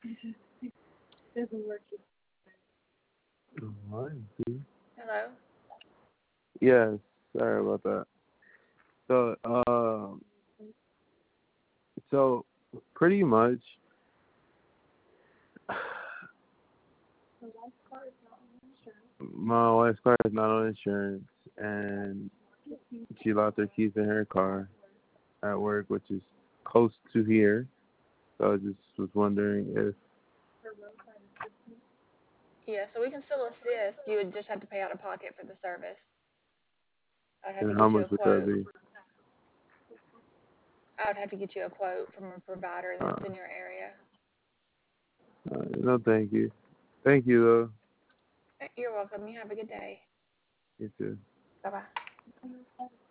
Doesn't work. Oh, I see. Hello? Yes, sorry about that. So, so pretty much, The last car is not on insurance. my wife's car is not on insurance, and she lost her keys in her car at work, which is close to here. So I just was wondering if, Her roadside assistance. Yeah, so we can still assist. You would just have to pay out of pocket for the service. I'd have to and how get you much a would that quote. be? I would have to get you a quote from a provider Uh, that's in your area. no, thank you. Thank you, though. You're welcome. You have a good day. You too. Bye bye.